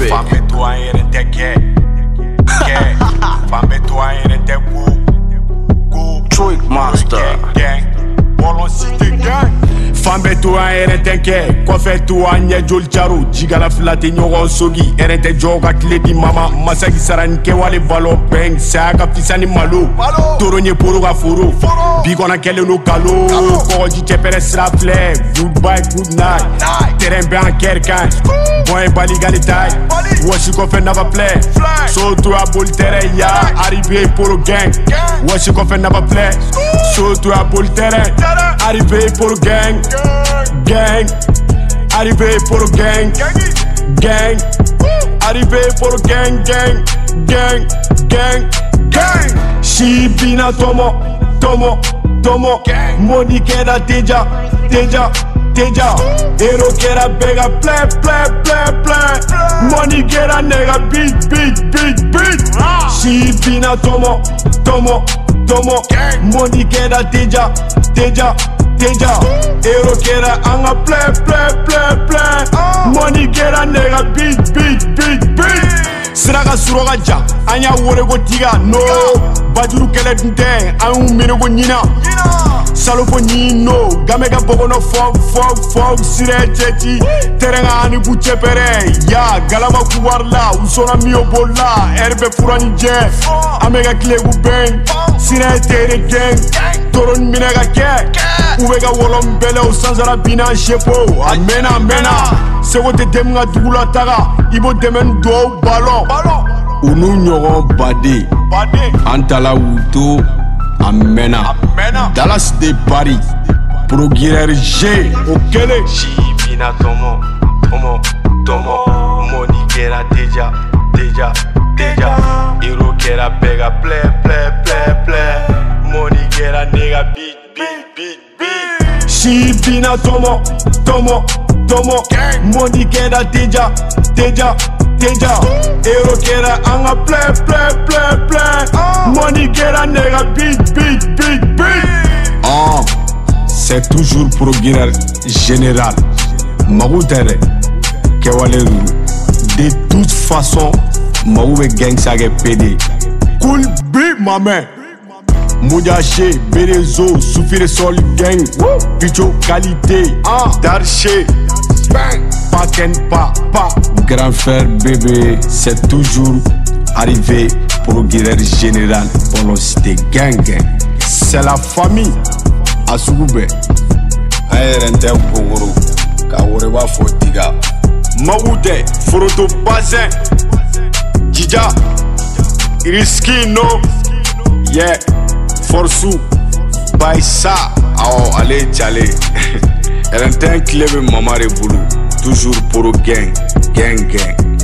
Bébé. Femme toi un yɛrɛ tɛ kɛ. Femme toi un yɛrɛ tɛ go. Trick Master. Bɔlɔn si tɛ gang. Fan bɛ to an yɛrɛ tɛ kɛ kɔfɛ to an ɲɛ joli caro jigala fila tɛ ɲɔgɔn sogi yɛrɛ tɛ jɔ ka tile di mama masaki sara ni kɛwale balo bɛn saya ka fisa ni malo toro ye poro ka foro bi kɔnɔ kɛlen no kalo kɔgɔji cɛpɛrɛ sira filɛ goodbye good night terrain bɛ an kɛri kan bɔn ye bali gali ta ye wɔsi kɔfɛ nafa filɛ so to a boli terrain ya arrivé poro gang wɔsi kɔfɛ nafa filɛ so to a boli terrain arrivé poro gang gang, arrivé pour le gang, gang, arrivé pour le gang, gang, gang, gang, gang. Shibina tomo, money kera teja, hero kera bega, play, money kera nega, beat. Shibina tomo, money kera teja. Hero kera anga play money kera nega beat Siraka suroga ja anya wore go tiga no bajuru kele dinte an mene go nyina salofo nyino gamega bogono fog sire chechi terenga ani buche pere ya galama kuwarla usona mio bolla erbe furani je amega klegu ben sire tere gang toron minega ke ubega wolom bele o sanzara bina shepo amena sego te demga dugula taga ibo demen do ballon unu ɲɔgɔn bade antala wuto amena Dallas de Paris Progrès G o kele Shibina tomo money kera teja hero kera bega play money kera nega beat Shibina tomo money kera teja hero kera anga play money kera nega beat c'est toujours progrès général magu tere kewale de toute façon magu be gang sage PD cool beat ma main Moudaché, Bérézo, Soufire Sol Gang, Picho Qualité, Darché, pas, grand frère bébé, c'est toujours arrivé pour le guerrier général, pour le cité gang. C'est la famille, à Sougoubé. Aérente Pogoro, Kaorewa Fotiga, Maoude, Foroto Bazin, Djidja, Iriskino, yeah. Forçou, Baïsa, allez, tchalé. Elle est un club maman de boulot, toujours pour le gang.